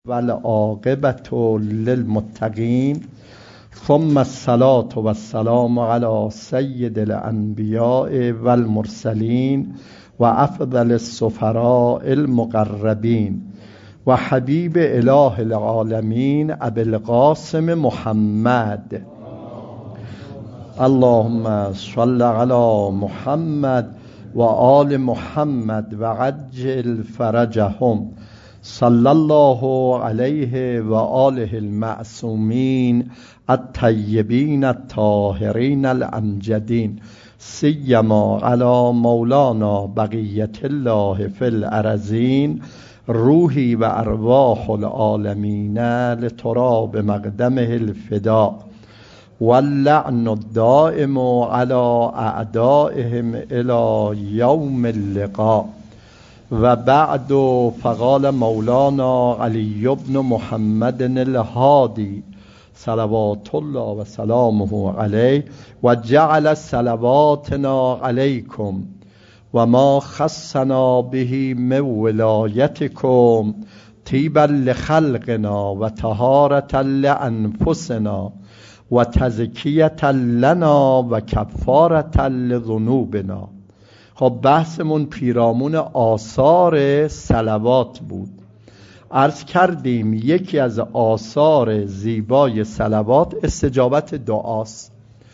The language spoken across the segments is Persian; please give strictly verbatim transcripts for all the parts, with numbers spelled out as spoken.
والعاقبة للمتقین ثم الصلاة والسلام على سید الانبیاء والمرسلین و افضل السفراء المقربین و حبیب اله العالمین ابی القاسم محمد. اللهم صل علی محمد و آل محمد و عجل فرجهم صلی الله علیه و آله المعصومین الطیبین الطاهرین الامجدین سیما علی مولانا بقیت الله فی الارضین روحی و ارواح العالمین لتراب مقدمه الفداء واللعن الدائم على اعدائهم الى یوم اللقاء. و بعد فقال مولانا علی بن محمد الهادی صلوات الله و سلامه علیه و جعل صلواتنا علیکم و ما خصنا به من ولایتکم طیبا لخلقنا و طهارة لانفسنا و تزکیة لنا و کفارة لذنوبنا. خب بحثمون پیرامون آثار صلوات بود. عرض کردیم یکی از آثار زیبای صلوات استجابت دعاست.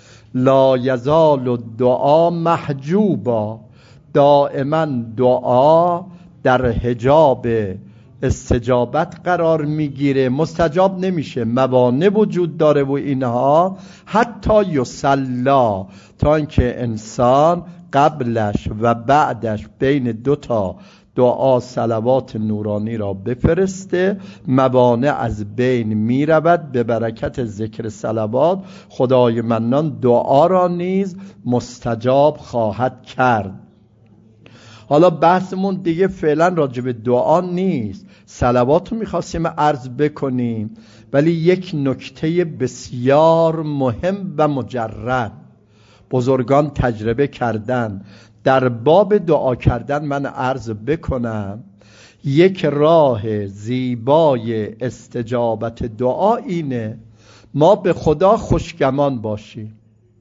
لا یزال الدعا محجوبا، دائما دعا در حجاب استجابت قرار میگیره، مستجاب نمیشه، موانع وجود داره و اینها حتی یصلا، تا اینکه انسان قبلش و بعدش بین دوتا دعا صلوات نورانی را بفرسته، موانع از بین می رود. به برکت ذکر صلوات خدای منان دعا را نیز مستجاب خواهد کرد. حالا بحثمون دیگه فعلا راجع به دعا نیست، صلوات رو میخواستیم عرض بکنیم، ولی یک نکته بسیار مهم و مجرد بزرگان تجربه کردن در باب دعا کردن من عرض بکنم. یک راه زیبای استجابت دعا اینه ما به خدا خوشگمان باشیم،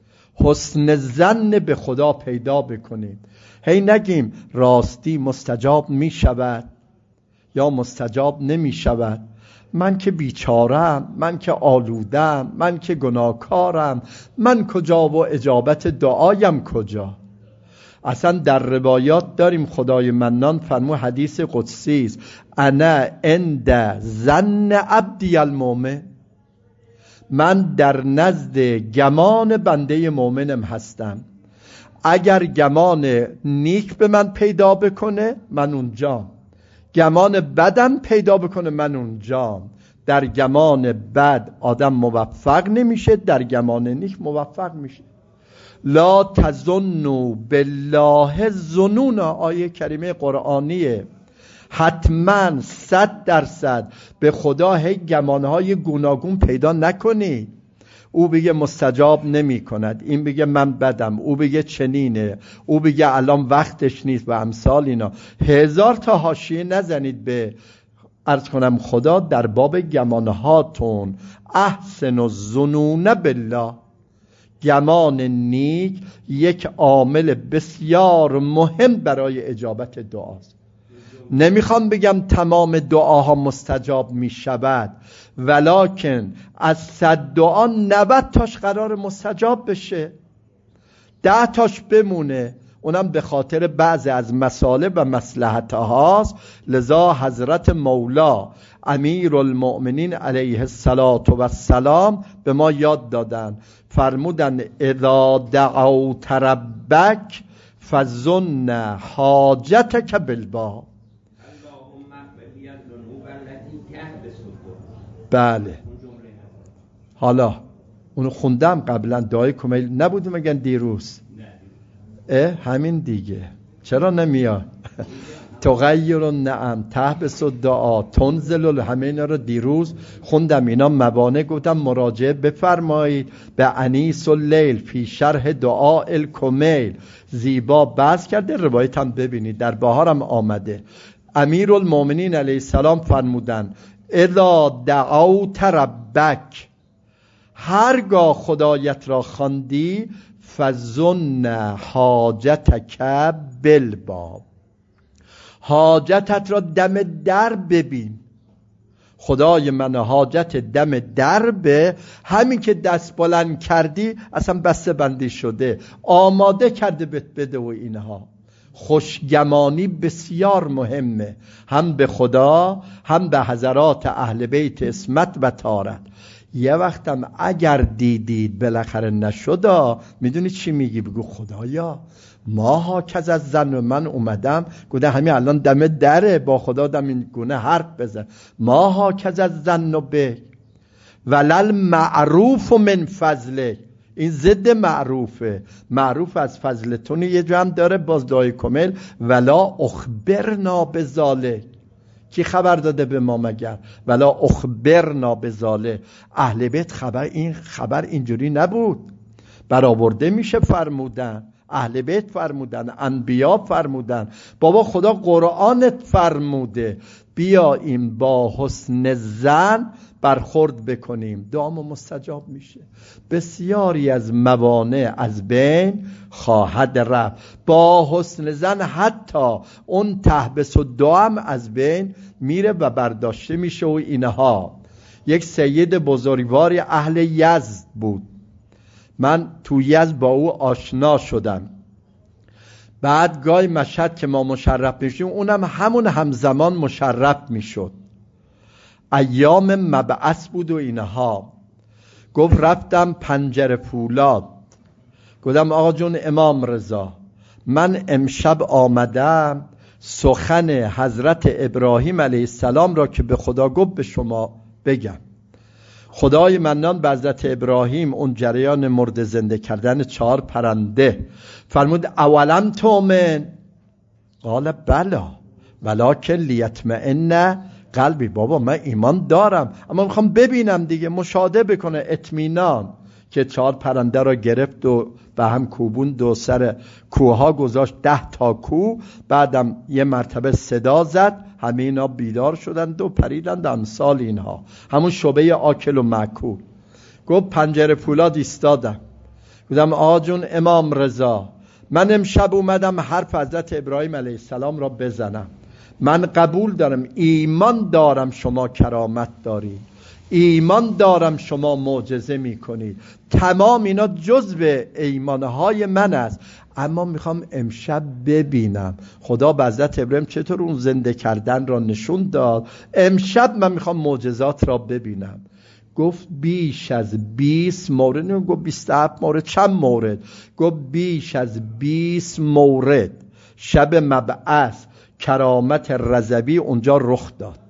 حسن ظن به خدا پیدا بکنیم. هی نگیم راستی مستجاب می شود یا مستجاب نمی شود، من که بیچارم، من که آلودم، من که گناهکارم، من کجا و اجابت دعایم کجا؟ اصلا در روایات داریم خدای منان فرمو حدیث قدسی است، انا عند ظن عبدی المؤمن، من در نزد گمان بنده مؤمنم هستم. اگر گمان نیک به من پیدا بکنه من اونجام، گمان بدم پیدا بکنه من اونجام. در گمان بد آدم موفق نمیشه، در گمان نیک موفق میشه. لا تظنوا بالله ظنونا، آیه کریمه قرآنیه. حتما صد درصد به خدا هی گمانهای گوناگون پیدا نکنید. او بگه مستجاب نمی کند، این بگه من بدم، او بگه چنینه، او بگه الان وقتش نیست و امثال اینا. هزار تا حاشیه نزنید به عرض کنم خدا در باب گمانهاتون. احسن الظنون بالله، گمان نیک یک عامل بسیار مهم برای اجابت دعاست. نمیخوام بگم تمام دعاها مستجاب می شود، ولکن از صد دعا نود تاش قرار مستجاب بشه، ده تاش بمونه، اونم به خاطر بعض از مصالح و مصلحت هاست. لذا حضرت مولا امیر المؤمنین علیه الصلاة و السلام به ما یاد دادن، فرمودن اذا دعوت ربک فظن حاجتک بالباب. بله، حالا اونو خوندم قبلا، دعای کمیل نبودی مگن دیروز؟ اه همین دیگه، چرا نمیاد؟ تغیر النعم تحبس الدعا تنزل، همه اینا رو دیروز خوندم. اینا موانع گفتم مراجعه بفرمایید به انیس اللیل فی شرح دعاء الکمیل، زیبا بحث کرده، روایت هم ببینید، در بهارم آمده. امیرالمومنین علیه السلام فرمودن اذا دعوت ربک، هرگاه خدایت را خواندی، فظن حاجتک بالباب، حاجتت را دم در ببین. خدای من حاجت دم در به، همین که دست بلند کردی اصلا بسته بندی شده، آماده کرده بهت بده. و اینها خوشگمانی بسیار مهمه، هم به خدا هم به حضرات اهل بیت اسمت و طهارت. یه وقتم اگر دیدید بالاخره نشد، میدونید چی میگی؟ بگو خدایا ما ها کز از زن و من اومدم گوده همین الان دم دره، با خدا دم این گونه حرف بزن. ما ها کز از زن و به ولل معروف من فضله، این ضد معروفه. معروف از فضلتون یه جا هم داره باز دعای کمل، ولا اخبرنا بذاله، کی خبر داده به ما مگر؟ ولا اخبرنا بذاله. اهل بیت خبر این خبر اینجوری نبود، برآورده میشه فرمودن، اهل بیت فرمودن، انبیا فرمودن. بابا خدا قرآنت فرموده بیاییم با حسن ظن برخورد بکنیم، دعامو مستجاب میشه. بسیاری از موانع از بین خواهد رفت با حسن ظن، حتی اون تحبس و دعام از بین میره و برداشته میشه. و اینها یک سید بزرگواری اهل یزد بود، من تو یزد با او آشنا شدم. بعد گاهی مشهد که ما مشرف میشیم اونم همون همزمان مشرف میشد. ایام مبعث بود و اینها. گفت رفتم پنجره فولاد، گفتم آقا جون امام رضا، من امشب آمدم سخن حضرت ابراهیم علیه السلام را که به خدا گفت به شما بگم. خدای منان به حضرت ابراهیم اون جریان مرد زنده کردن چهار پرنده فرمود اولم تؤمن؟ قال بلا ولکن لیطمئن قلبی. بابا من ایمان دارم اما میخوام ببینم دیگه، مشاهده بکنه، اطمینان. که چهار پرنده را گرفت و به هم کوبون، دو سر کوها گذاشت، ده تا کوه. بعدم یه مرتبه صدا زد، همه اینا بیدار شدند و پریدند امثال اینها، همون شبه آکل و مأکول. گفت پنجره فولاد ایستادم، گفتم آقا جون امام رضا، من امشب اومدم حرف حضرت ابراهیم علیه السلام را بزنم. من قبول دارم، ایمان دارم شما کرامت دارید، ایمان دارم شما معجزه میکنید، تمام اینا جزء ایمانهای من است، اما میخوام امشب ببینم خدا به حضرت ابراهیم چطور اون زنده کردن را نشون داد. امشب من میخوام معجزات را ببینم. گفت بیش از بیست مورد، نه گفت بیست و هفت مورد، چند مورد؟ گفت بیش از بیست مورد شب مبعث کرامت رضوی اونجا رخ داد.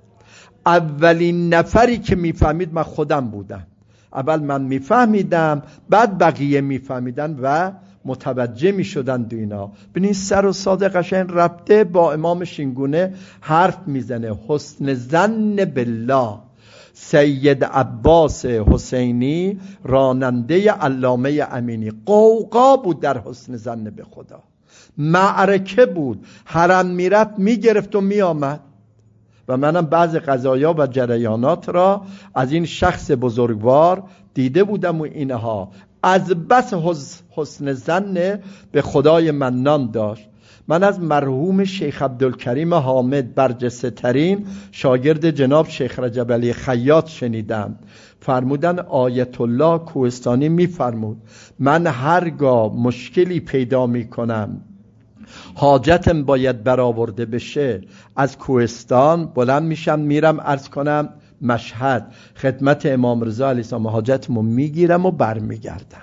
اولین نفری که میفهمید من خودم بودم. اول من میفهمیدم، بعد بقیه میفهمیدن و متوجه میشدن دو اینا. ببینید سر و ساده قشنگ رفته با امام شینگونه حرف میزنه. حسن ظن بالله. سید عباس حسینی راننده علامه امینی، قوقا بود در حسن ظن به خدا، معرکه بود، حرم میرفت میگرفت و میآمد. و منم بعض قضایا و جریانات را از این شخص بزرگوار دیده بودم و اینها از بس حسن ظن به خدای منان داشت. من از مرحوم شیخ عبدالکریم حامد برجسته ترین شاگرد جناب شیخ رجب علی خیاط شنیدم، فرمودن آیت الله کوهستانی میفرمود من هرگاه مشکلی پیدا میکنم، حاجتم باید برآورده بشه، از کوهستان بلند میشم میرم عرض کنم مشهد خدمت امام رضا علیه السلام، حاجتمو میگیرم و برمیگردم.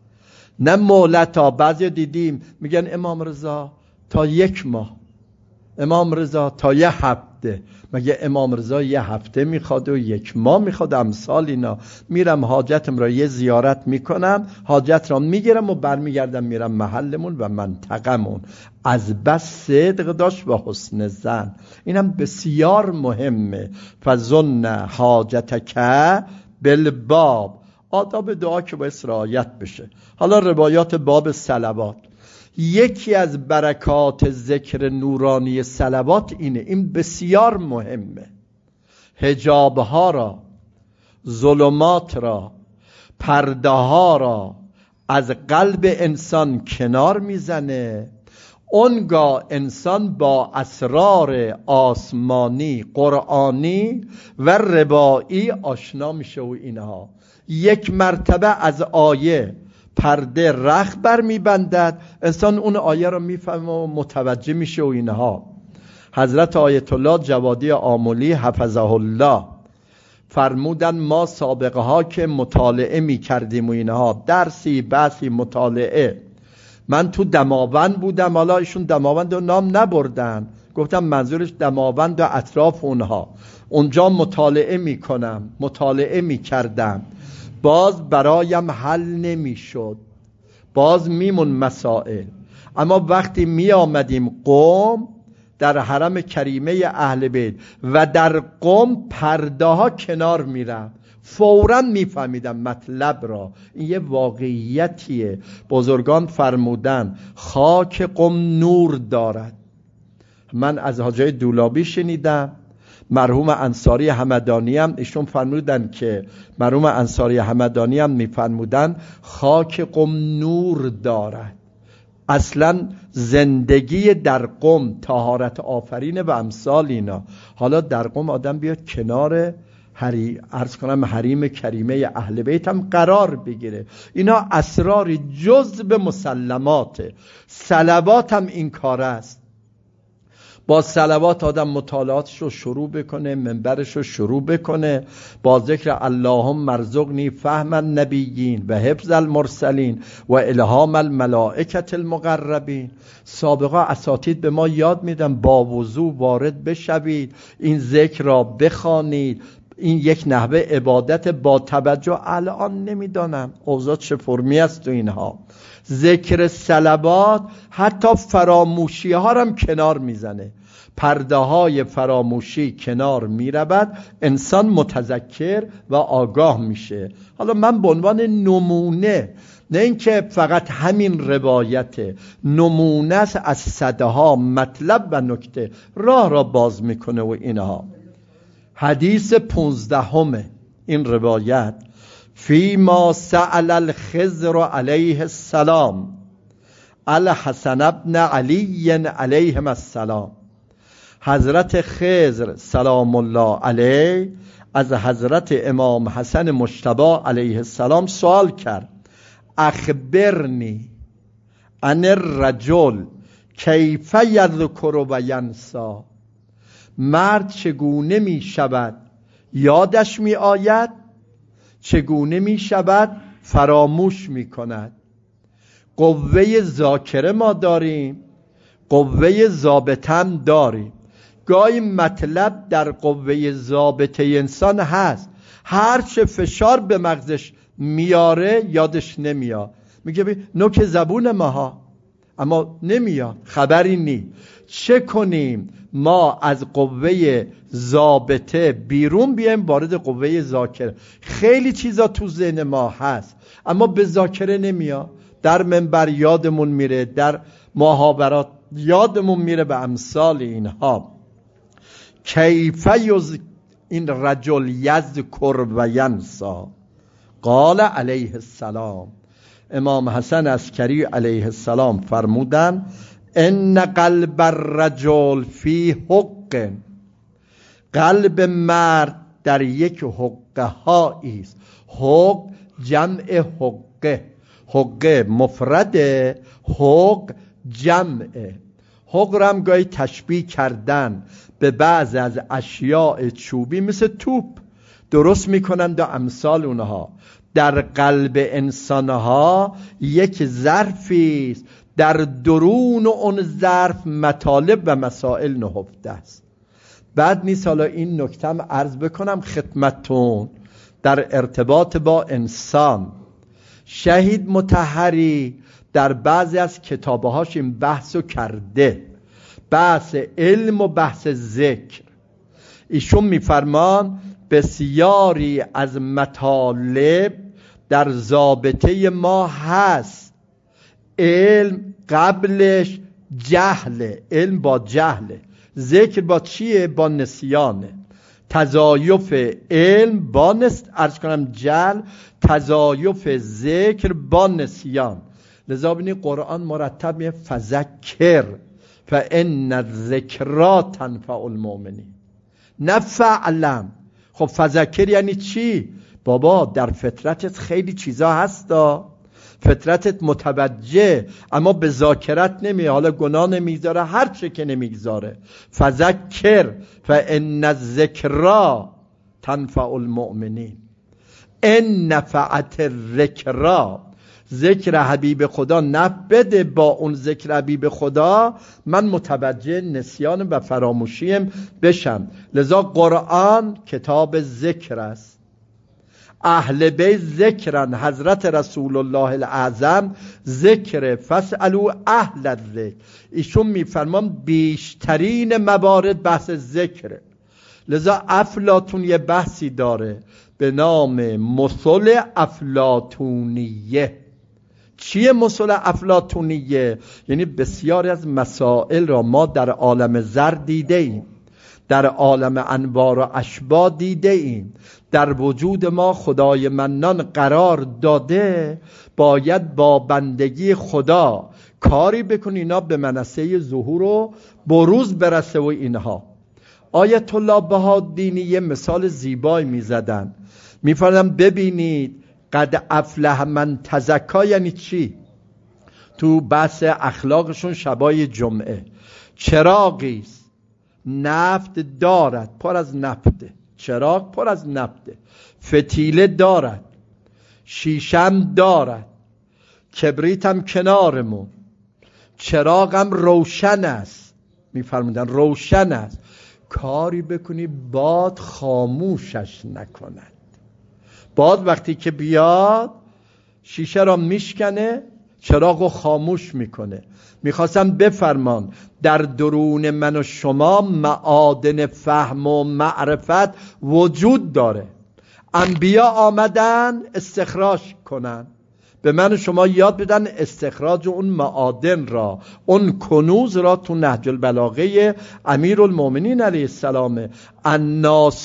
نه مولتا. بعضی دیدیم میگن امام رضا تا یک ماه، امام رضا تا یه هفته. مگه امام رضا یه هفته میخواد و یک ماه میخواد؟ امثال اینا. میرم حاجتم را یه زیارت میکنم، حاجت را میگیرم و برمیگردم میرم محلمون و منطقمون. از بس صدق داشت و حسن ظن. اینم بسیار مهمه. فظن حاجتک بالباب. آداب دعا که باید رعایت بشه. حالا روایات باب صلوات. یکی از برکات ذکر نورانی صلوات اینه، این بسیار مهمه. حجابها را، ظلمات را، پرده ها را از قلب انسان کنار میزنه، اونگاه انسان با اسرار آسمانی، قرآنی و ربایی آشنا میشه. و اینها یک مرتبه از آیه پرده رخ بر میبندد، انسان اون آیه رو میفهمه و متوجه میشه. و اینها حضرت آیت الله جوادی آملی حفظه الله فرمودن ما سابقه ها که مطالعه می کردیم و اینها درسی بحثی مطالعه، من تو دماوند بودم، حالا ایشون دماوند رو نام نبردن، گفتم منظورش دماوند و اطراف اونها، اونجا مطالعه می کنم مطالعه می کردم، باز برایم حل نمی شد، باز میمون مسائل. اما وقتی می آمدیم قم، در حرم کریمه اهل بیت و در قم پرده ها کنار میرم، فوراً میفهمیدم مطلب را. این یه واقعیتیه. بزرگان فرمودن خاک قم نور دارد. من از حاجی دولابی شنیدم، مرحوم انصاری همدانی هم ایشون فرمودن که مرحوم انصاری همدانی هم میفرمودن خاک قم نور دارد. اصلا زندگی در قم طهارت آفرینه و امثال اینا. حالا در قم آدم بیاد کنار هری عرض کنم حریم کریمه اهل بیت هم قرار بگیره، اینا اسرار جزء مسلماته. صلوات هم این کار است. با صلوات آدم مطالعاتش رو شروع بکنه، منبرش رو شروع بکنه با ذکر اللهم ارزقنی فهم النبیین و حفظ المرسلین و الهام الملائکه المقربین. سابقا اساتید به ما یاد میدن با وضو وارد بشوید، این ذکر را بخوانید، این یک نحوه عبادت با توجه. الان نمیدانم اوضاع چه فرمی است تو اینها. ذکر صلوات حتی فراموشی ها هم کنار میزنه، پرده های فراموشی کنار میرود، انسان متذکر و آگاه میشه. حالا من به عنوان نمونه، نه اینکه فقط همین روایت، نمونه است از صدها مطلب و نکته راه را باز میکنه. و اینها حدیث پونزدهم این روایت، فیما سأل الخضر علیه السلام الحسن ابن علی علیهم السلام. حضرت خضر سلام الله علیه از حضرت امام حسن مجتبی علیه السلام سوال کرد، اخبرنی عن الرجل کیف یذکر و ینسی. مرد چگونه می شود یادش می آید، چگونه می شود فراموش می کند. قوه ذاکره ما داریم، قوه ضابطه داریم. گاهی مطلب در قوه ضابطه انسان هست، هر چه فشار به مغزش میاره یادش نمیاد، میگه نوک زبون ماها، اما نمیاد، خبری نی. چه کنیم ما از قوه ضابطه بیرون بیایم وارد قوه ذاکره؟ خیلی چیزا تو ذهن ما هست اما به ذاکره نمیاد، در منبر یادمون میره، در محاورات یادمون میره به امثال اینها. کیف یز این رجل یذکر و ینسا. قال علیه السلام، امام حسن عسکری علیه السلام فرمودن ان قلب الرجل فی حق، قلب مرد در یک حقه هایی است. حق جمع حقه، حقه مفرده، حق جمعه. حق را هم گاهی تشبیه کردن به بعض از اشیاء چوبی مثل توپ درست میکنند و امثال اونها. در قلب انسانها یک ظرفی است، در درون اون ظرف مطالب و مسائل نهفته است. بعد نیست حالا این نکتم عرض بکنم خدمتتون در ارتباط با انسان. شهید مطهری در بعضی از کتابهاش این بحثو کرده، بحث علم و بحث ذکر. ایشون میفرمان بسیاری از مطالب در ضابطه ما هست، علم قبلش جهله، علم با جهله، ذکر با چیه؟ با نسیانه. تضایف علم با نست ارز کنم جل، تضایف ذکر با نسیان. لذا بینی قرآن مرتب میگه فذکر فان الذکری تنفع المؤمنین، نه فعلم. خب فذکر یعنی چی؟ بابا در فطرتت خیلی چیزا هستا، فطرتت متوجه، اما به ذاکرت نمی، حالا گناه نمیذاره، هر چه که نمیگذاره. فذکر فان الذکری تنفع المؤمنین، ان نفعت الذکری، ذکر حبیب خدا نفع بده، با اون ذکر حبیب خدا من متوجه نسیان و فراموشیم بشم. لذا قرآن کتاب ذکر است. اهل بیت ذکرن، حضرت رسول الله الاعظم ذکر، فاسالوا اهل الذکر. ایشون میفرمان بیشترین موارد بحث ذکره. لذا افلاطون یه بحثی داره به نام مثل افلاطونیه. چیه مثل افلاطونیه؟ یعنی بسیاری از مسائل را ما در عالم زر دیده ایم، در عالم انوار و اشباح دیده ایم. در وجود ما خدای منان قرار داده، باید با بندگی خدا کاری بکنی اینا به منصه ظهور و بروز برسه. و اینها آیت الله بهادینی یه مثال زیبایی میزدن، میفرمودن ببینید قد افلح من تزکا یعنی چی؟ تو بحث اخلاقشون شبای جمعه، چراغیست نفت دارد، پر از نفته، چراغ پر از نفته، فتیله دارد، شیشم دارد، کبریتم کنارمون، چراغم روشن است. میفرمودن روشن است، کاری بکنی باد خاموشش نکند. باد وقتی که بیاد شیشه را میشکنه، چراغ رو خاموش میکنه. میخواستم بفرمان در درون من و شما معادن فهم و معرفت وجود داره. انبیا آمدن استخراج کنن، به من و شما یاد بدن استخراج اون معادن را، اون کنوز را. تو نهج البلاغه امیرالمومنین علیه السلام، الناس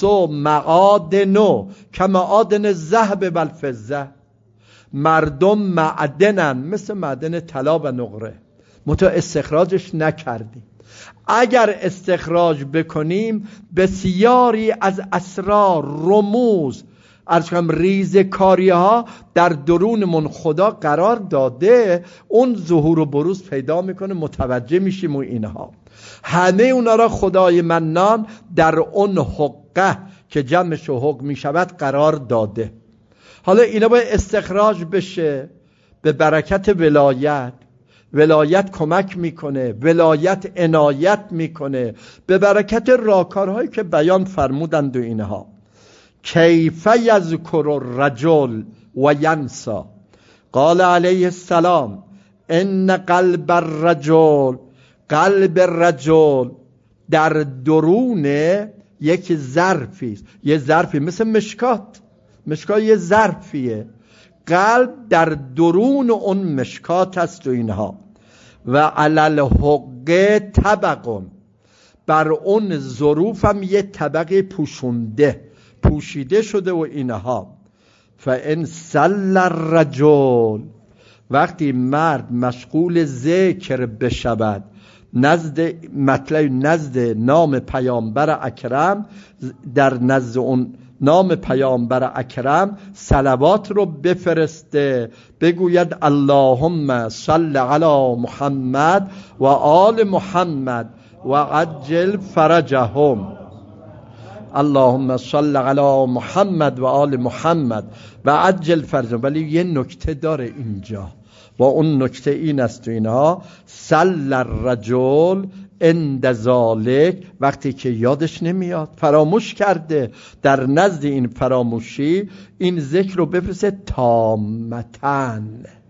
معادن کمعادن الذهب و الفضه، مردم معدنن مثل معدن طلا و نقره، متو استخراجش نکردیم. اگر استخراج بکنیم بسیاری از اسرار، رموز، ارز کنم ریزکاری ها در درونمون خدا قرار داده، اون ظهور و بروز پیدا میکنه، متوجه میشیم. و اینها همه اونا را خدای منان در اون حقه که جمعش حق میشود قرار داده. حالا اینا باید استخراج بشه به برکت ولایت. ولایت کمک میکنه، ولایت عنایت میکنه به برکت راکارهایی که بیان فرمودند. و اینها کیف یذکر الرجل و ینسا، قال علیه السلام ان قلب الرجل، قلب الرجل در درون یک ظرفی است. یه ظرفی مثل مشکات، مشکات یه ظرفیه، قلب در درون اون مشکات است. و اینها و علی الحقه طبقون، بر اون ظروف هم یه طبقه پوشونده، پوشیده شده. و اینها فان صلى الرجل، وقتی مرد مشغول ذکر بشود نزد مطلب، نزد نام پیامبر اکرم، در نزد اون نام پیامبر اکرم صلوات رو بفرسته، بگوید اللهم صل علی محمد و آل محمد و عجل فرجهم، اللهم صل علی محمد و آل محمد و عجل فرجهم. ولی یه نکته داره اینجا، و اون نکته این است، و اینها صل الرجل عند ذالک، وقتی که یادش نمیاد، فراموش کرده، در نزد این فراموشی این ذکر رو بفرسته تامتن.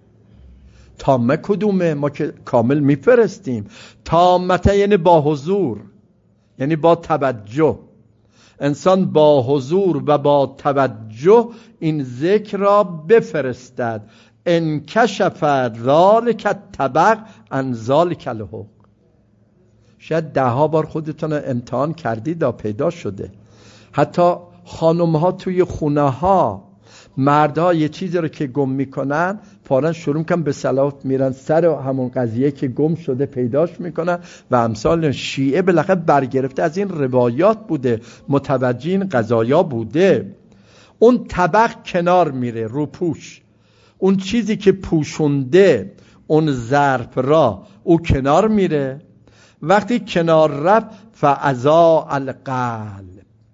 تامه کدومه؟ ما که کامل میفرستیم. تامتن یعنی با حضور، یعنی با توجه. انسان با حضور و با توجه این ذکر را بفرستد. انکشف ذالک الطبق عن ذالک الحق. شاید ده ها بار خودتون امتحان کردید تا پیدا شده. حتی خانم ها توی خونه ها مردها یه چیزی رو که گم میکنن فوراً شروع میکنن به صلوات میرن سر همون قضیه که گم شده پیداش میکنن و امثال. شیعه بالاخره برگرفته از این روایات بوده، متوجه این قضایا بوده. اون طبق کنار میره، روپوش، اون چیزی که پوشونده اون ظرف را او کنار میره. وقتی کنار رفت فاضاء القلب،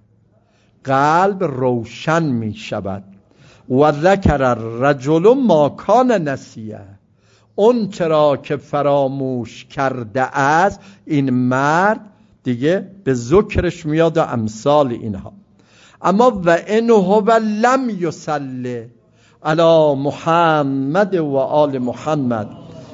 قلب روشن می شود. و ذکر الرجل ما کان نسیه، اون چرا که فراموش کرده است این مرد دیگه به ذکرش میاد و امثال اینها. اما و انه و لم یصلی علی محمد و آل محمد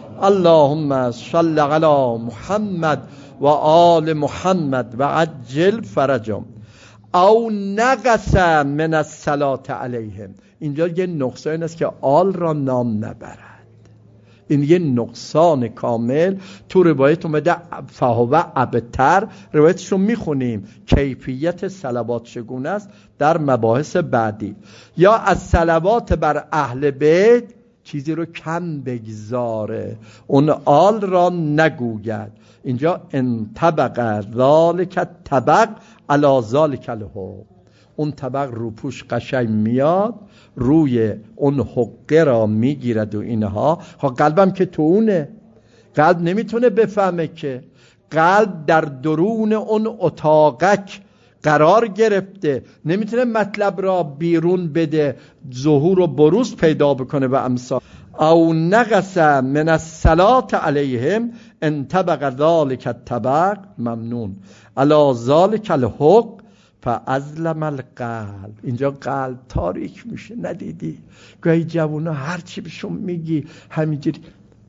اللهم صل علی محمد و آل محمد و عجل فرجهم او نقص من الصلاة علیهم. اینجا یه نقصان است که آل را نام نبرد. این یه نقصان کامل. تو روایت اومده فهو ابتر، روایتش رو میخونیم کیفیت صلوات چگونه است در مباحث بعدی. یا از صلوات بر اهل بیت چیزی رو کم بگذاره، اون آل را نگوید. اینجا انطبق ذالک طبق علی ذالک الحق، اون طبق روپوش قشنگ میاد روی اون حقه را میگیرد و اینها. ها قلبم که تو اونه، قلب نمیتونه بفهمه که قلب در درون اون اتاقک قرار گرفته، نمیتونه مطلب را بیرون بده، ظهور و بروز پیدا بکنه و امثال. او نقص من الصلاة علیهم انطبق ذالک الطبق ممنون علی ذالک الحق فازلم القلب. اینجا قلب تاریک میشه. ندیدی گاهی جوونا هر چی بهشون میگی همینجوری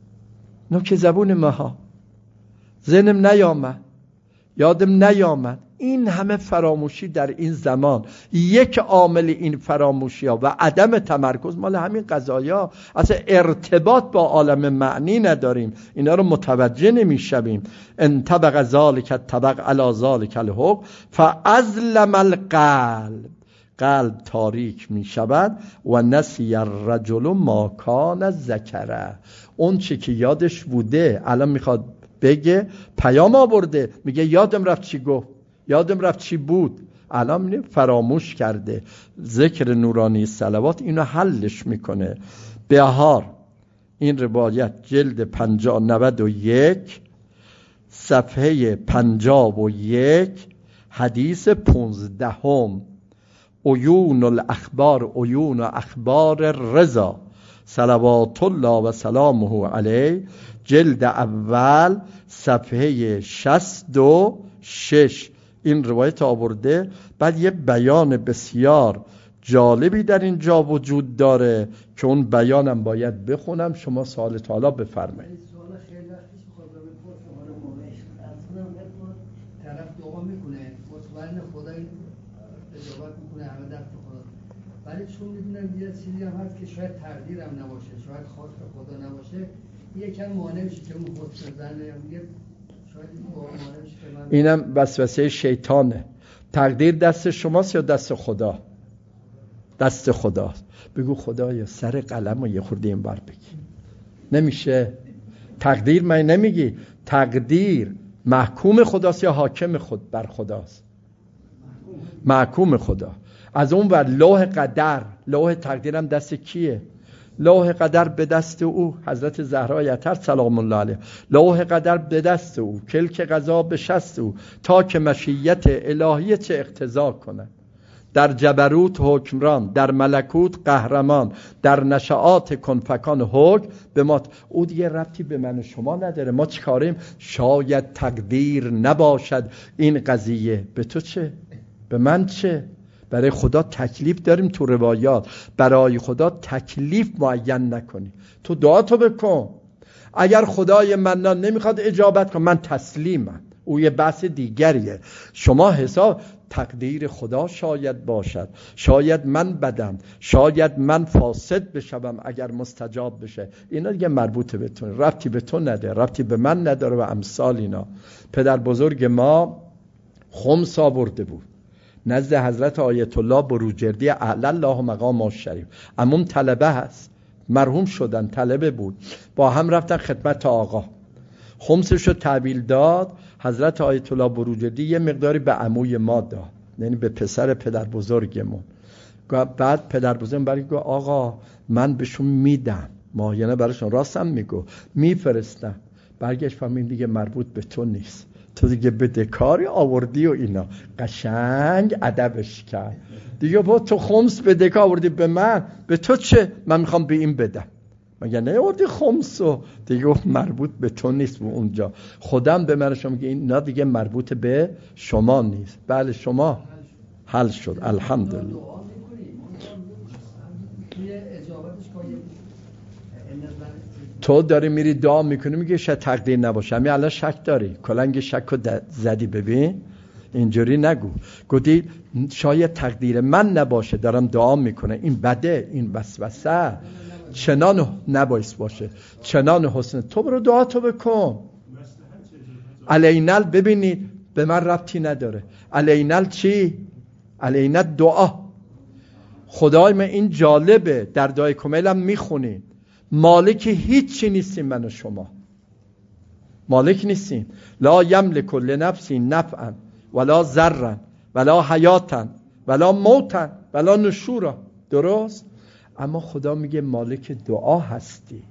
نوک زبون ماها، ذهنم نیامد، یادم نیامد. این همه فراموشی در این زمان، یک عامل این فراموشی ها و عدم تمرکز مال همین قضایا. اصلا ارتباط با عالم معنی نداریم، اینا رو متوجه نمیشویم. انطبق ذالک الطبق علی ذالک الحق فازلم القلب، قلب تاریک می شود. و نسی الرجل ما کان ذکره، اون چی که یادش بوده الان میخواد بگه، پیام آورده میگه یادم رفت چی گفت، یادم رفت چی بود، الان فراموش کرده. ذکر نورانی صلوات اینو حلش میکنه. بهار این روایت جلد پنجاه نود و یک صفحه پنجاه و یک حدیث پونزدهم. عیون الاخبار عیون اخبار رضا صلوات الله و سلامه علیه، جلد اول صفحه شصت و شش این روایت آورده. بعد یه بیان بسیار جالبی در اینجا وجود داره که اون بیانم باید بخونم، شما سوال تعالی بفرمایید. طرف دعا میکنه مطمئن خدا اجابت میکنه، همه دست خدا، ولی چون میدونم یه چیزی هم هست که شاید تقدیرم نباشه، شاید خواست خدا نباشه، یکم مانع میشه که اون حسن زنه میگه شاید این دعا مانع میشه که من. اینم وسوسه شیطانه. تقدیر دست شماست یا دست خدا؟ دست خداست. بگو خدایا سر قلم رو یه خورده این بر بگی. نمیشه. تقدیر من نمیگی، تقدیر محکوم خداست یا حاکم خود بر خداست؟ محکوم خدا. از اون ور لوح قدر، لوح تقدیرم دست کیه؟ لوح قدر به دست او، حضرت زهرا اطهر سلام الله علیها. لوح قدر به دست او، کلک قضا به شست او، تا که مشیت الهی چه اقتضا کنه. در جبروت حکمران، در ملکوت قهرمان، در نشعات کنفکان حکم به ما. او دیگه ربطی به من و شما نداره. ما چیکاریم؟ شاید تقدیر نباشد این قضیه. به تو چه؟ به من چه؟ برای خدا تکلیف داریم تو روایات. برای خدا تکلیف معین نکنی. تو دعا تو بکن. اگر خدای منان نمیخواد اجابت کن، من تسلیمم، او یه بحث دیگریه. شما حساب تقدیر خدا شاید باشد، شاید من بدم، شاید من فاسد بشم اگر مستجاب بشه. اینا دیگه مربوط به تو، ربطی به تو نداره، ربطی به من نداره و امثال اینا. پدر بزرگ ما خمس آورده بود، نزد حضرت آیت الله بروجردی اعلی الله مقام شریف. عموم طلبه هست، مرحوم شدن، طلبه بود، با هم رفتن خدمت آقا، خمسش رو تحویل داد. حضرت آیت الله بروجردی یه مقداری به عموی ما داد، یعنی به پسر پدر بزرگمون. بعد پدر بزرگم برای گفت آقا من بهشون میدم، ماهیانه براشون، راستم میگو میفرستم. برگشت فهمید دیگه مربوط به تو نیست، تو دیگه بدهکاری آوردی و اینا. قشنگ ادبش کرد دیگه. با تو خمس بدهکار آوردی به من، به تو چه؟ من میخوام به این بدم. مگه نه آوردی خمسو؟ دیگه مربوط به تو نیست. و اونجا خودم به من شما میگه اینا دیگه مربوط به شما نیست. بله شما حل شد الحمدلله. تو داری میری دعا میکنی میگه شاید تقدیر نباشه. همین الان شک داری، کلنگ شک رو زدی. ببین اینجوری نگو، گفتی شاید تقدیر من نباشه، دارم دعا میکنه، این بده، این وسوسه، چنان نبایست باشه، چنان حسن. تو برو دعا تو بکن. علینال ببینید به من ربطی نداره. علینال چی؟ علینال دعا. خدای من این جالبه، در دعای کمیلم میخونید مالک هیچی نیستیم من و شما، مالک نیستیم. لا یملک لنفسی نفعا ولا ضرا ولا حیاتا ولا موتا ولا نشورا. درست؟ اما خدا میگه مالک دعا هستی.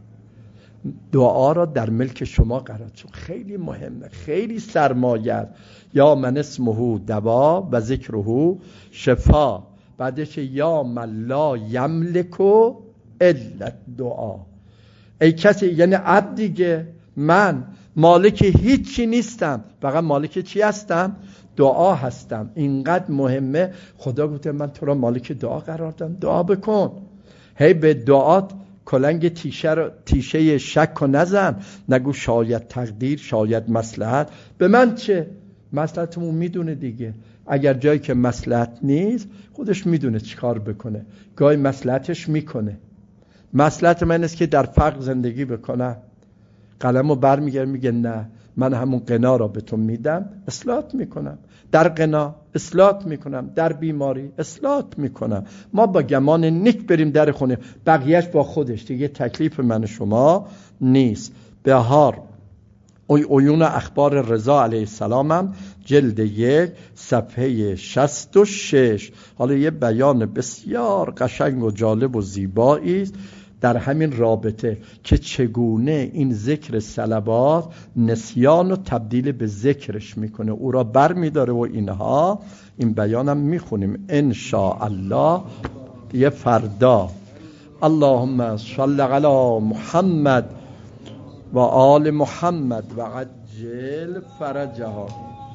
دعا را در ملک شما قرار، چون خیلی مهمه، خیلی سرمایه. یا من اسمه دوا و ذکره شفا. بعدش یا من لا یملک الا دعا. ای کسی، یعنی عبد دیگه، من مالک هیچی نیستم، فقط مالک چی هستم؟ دعا هستم. اینقدر مهمه. خدا گفته من تو را مالک دعا قرار دادم، دعا بکن. هی به دعات کلنگ تیشه رو، تیشه شک رو نزن. نگو شاید تقدیر، شاید مصلحت. به من چه؟ مصلحتمون میدونه دیگه. اگر جایی که مصلحت نیست خودش میدونه چیکار بکنه. گاهی مصلحتش میکنه. مصلحت من است که در فقر زندگی بکنم، قلمو برمیگره میگه نه، من همون قنا را به تو میدم، اصلاحت میکنم. در قنا اصلاحت میکنم، در بیماری اصلاحت میکنم. ما با گمان نیک بریم در خونه، بقیهش با خودش دیگه، تکلیف من شما نیست. بهار عیون اخبار رضا علیه السلام هم جلد یک صفحه شصت و شش. حالا یه بیان بسیار قشنگ و جالب و زیبایی است در همین رابطه که چگونه این ذکر صلوات نسیان و تبدیل به ذکرش میکنه، او را بر میداره و اینها. این بیانم میخونیم ان شاء الله یه فردا. اللهم صل علی محمد و آل محمد و عجل فرجها.